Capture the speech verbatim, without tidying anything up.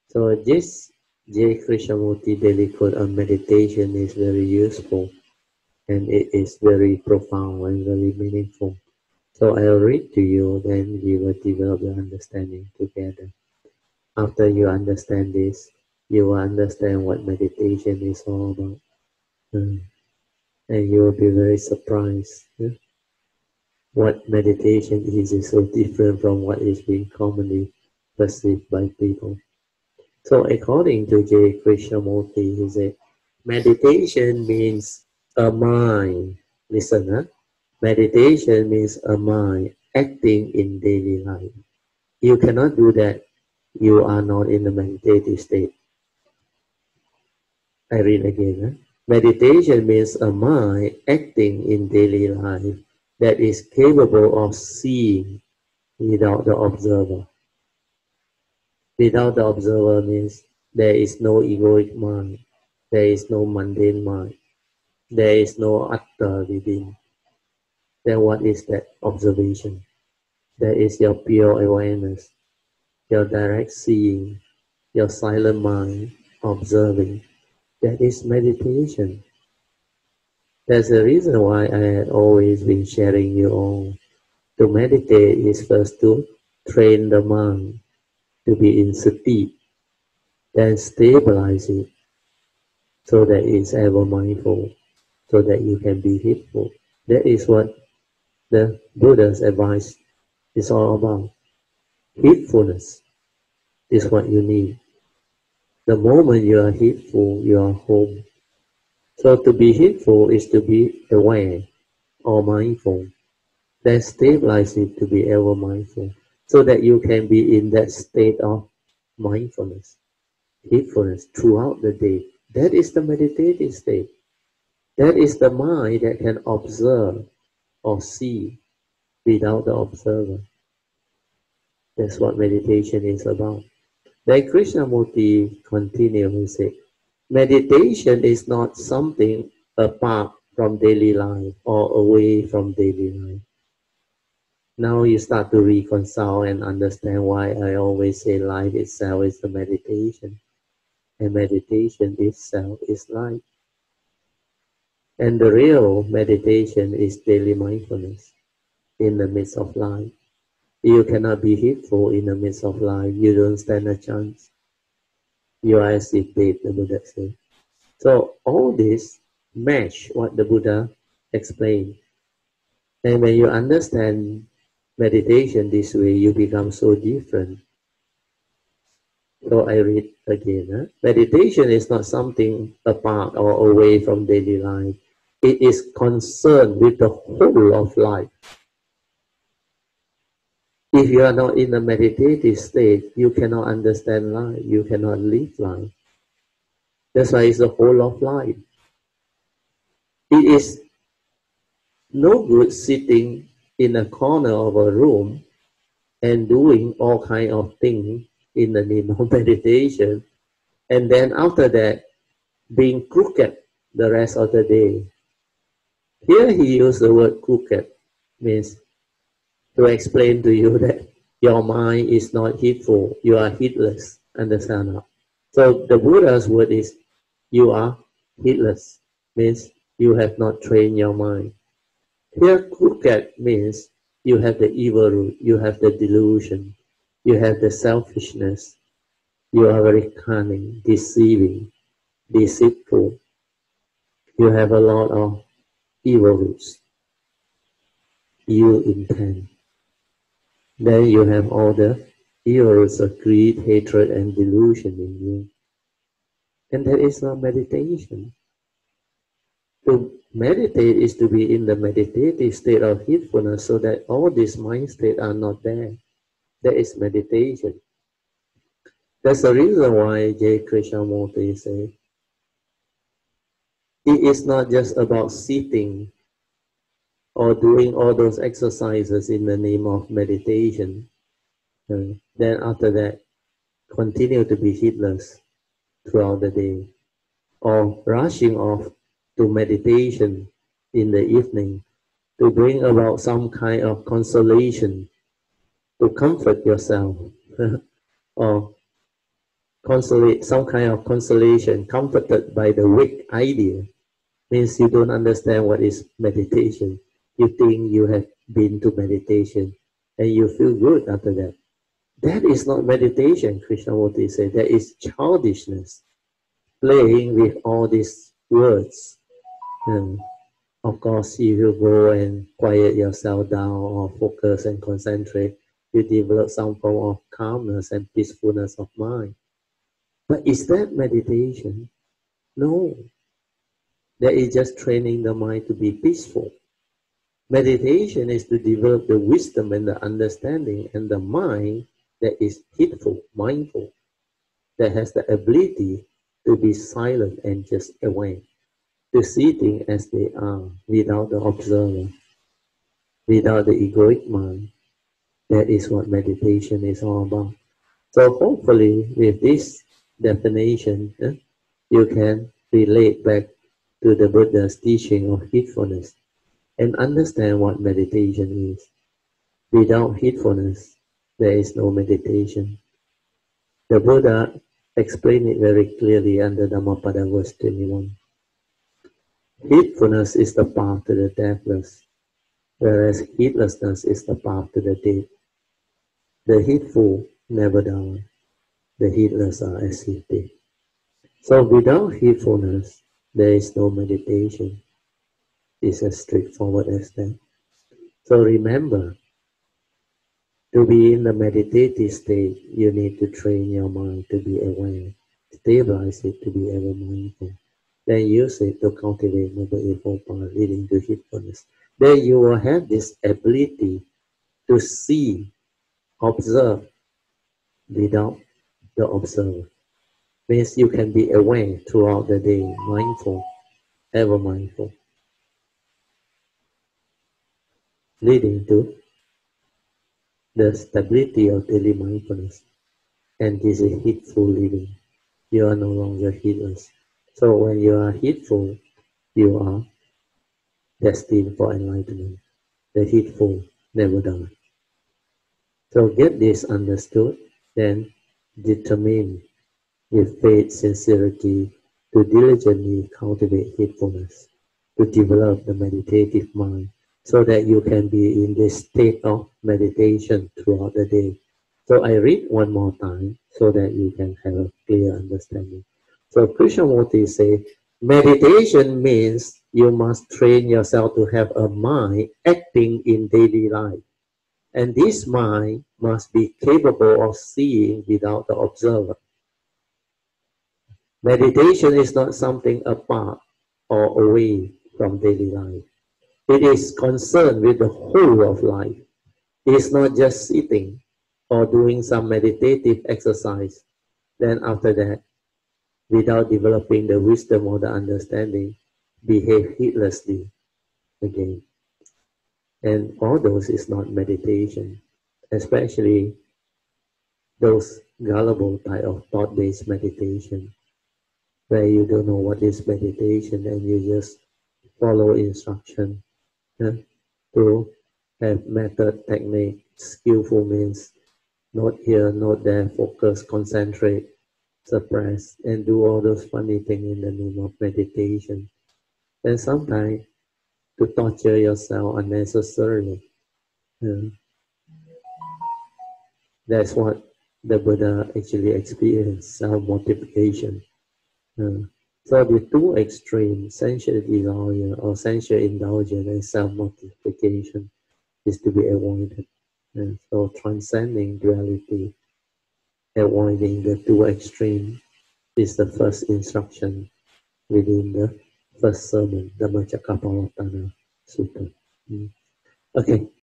So this J. Krishnamurti daily quote on meditation is very useful, and it is very profound and very meaningful. So I'll read to you, then we will develop the understanding together. After you understand this, you will understand what meditation is all about. Mm. And you will be very surprised. Yeah? What meditation is is so different from what is being commonly perceived by people. So according to J. Krishnamurti, he said, meditation means a mind. Listen, huh? Meditation means a mind acting in daily life. You cannot do that. You are not in the meditative state. I read again. Huh? Meditation means a mind acting in daily life that is capable of seeing without the observer. Without the observer means there is no egoic mind, there is no mundane mind, there is no atta within. Then what is that observation? That is your pure awareness, your direct seeing, your silent mind observing. That is meditation. That's the reason why I had always been sharing you all. To meditate is first to train the mind to be in sati, then stabilize it so that it's ever mindful, so that you can be heedful. That is what the Buddha's advice is all about. Heedfulness is what you need. The moment you are heedful, you are home. So to be heedful is to be aware or mindful. Then stabilize it to be ever mindful, so that you can be in that state of mindfulness, heedfulness throughout the day. That is the meditative state. That is the mind that can observe or see without the observer. That's what meditation is about. Then Krishnamurti continues and said, meditation is not something apart from daily life or away from daily life. Now you start to reconcile and understand why I always say life itself is the meditation. And meditation itself is life. And the real meditation is daily mindfulness in the midst of life. You cannot be heedful in the midst of life. You don't stand a chance. You are as if dead, the Buddha said. So all this match what the Buddha explained. And when you understand meditation this way, you become so different. So I read again. Huh? Meditation is not something apart or away from daily life. It is concerned with the whole of life. If you are not in a meditative state, you cannot understand life. You cannot live life. That's why it's the whole of life. It is no good sitting in a corner of a room and doing all kind of things in the name of meditation, and then after that, being crooked the rest of the day. Here he used the word crooked, means to explain to you that your mind is not heedful, you are heedless. Understand that? So the Buddha's word is, you are heedless, means you have not trained your mind. Here crooked means you have the evil root, you have the delusion, you have the selfishness, you are very cunning, deceiving, deceitful. You have a lot of evil roots. You intend. Then you have all the evil roots of greed, hatred, and delusion in you. And that is not meditation. To meditate is to be in the meditative state of heedfulness so that all these mind states are not there. That is meditation. That's the reason why J. Krishnamurti says, it is not just about sitting or doing all those exercises in the name of meditation. Uh, then after that, continue to be heedless throughout the day. Or rushing off to meditation in the evening to bring about some kind of consolation, to comfort yourself, or consolate, some kind of consolation, comforted by the weak idea, means you don't understand what is meditation. You think you have been to meditation and you feel good after that. That is not meditation, Krishnamurti said. That is childishness, playing with all these words. And of course, if you go and quiet yourself down or focus and concentrate, you develop some form of calmness and peacefulness of mind. But is that meditation? No. That is just training the mind to be peaceful. Meditation is to develop the wisdom and the understanding and the mind that is heedful, mindful, that has the ability to be silent and just aware, to see things as they are without the observer, without the egoic mind. That is what meditation is all about. So hopefully with this definition, eh, you can relate back to the Buddha's teaching of heedfulness and understand what meditation is. Without heedfulness, there is no meditation. The Buddha explained it very clearly under Dhammapada verse twenty-one. Heedfulness is the path to the deathless, whereas heedlessness is the path to the dead. The heedful never die. The heedless are as if dead. So without heedfulness, there is no meditation. It's as straightforward as that. So remember, to be in the meditative state, you need to train your mind to be aware, stabilize it to be ever mindful. Then use it to cultivate Noble Eightfold Path leading to heedfulness. Then you will have this ability to see, observe without the observer. Means you can be aware throughout the day, mindful, ever mindful, leading to the stability of daily mindfulness. And this is heedful living. You are no longer heedless. So when you are heedful, you are destined for enlightenment. The heedful never die. So get this understood, then determine with faith, sincerity, to diligently cultivate heedfulness, to develop the meditative mind, so that you can be in this state of meditation throughout the day. So I read one more time so that you can have a clear understanding. So Krishnamurti says, meditation means you must train yourself to have a mind acting in daily life. And this mind must be capable of seeing without the observer. Meditation is not something apart or away from daily life. It is concerned with the whole of life. It is not just sitting or doing some meditative exercise. Then after that, without developing the wisdom or the understanding, behave heedlessly again. And all those is not meditation, especially those gullible type of thought-based meditation, where you don't know what is meditation and you just follow instruction uh, to have method, technique, skillful means, not here, not there, focus, concentrate, suppress, and do all those funny things in the name of meditation. And sometimes to torture yourself unnecessarily. Uh, that's what the Buddha actually experienced, self-mortification. Uh, so the two extremes, sensual desire or sensual indulgence and self-mortification, is to be avoided. And so transcending duality, avoiding the two extremes, is the first instruction within the first sermon, Dhammacakkappavattana Sutta. Mm. Okay,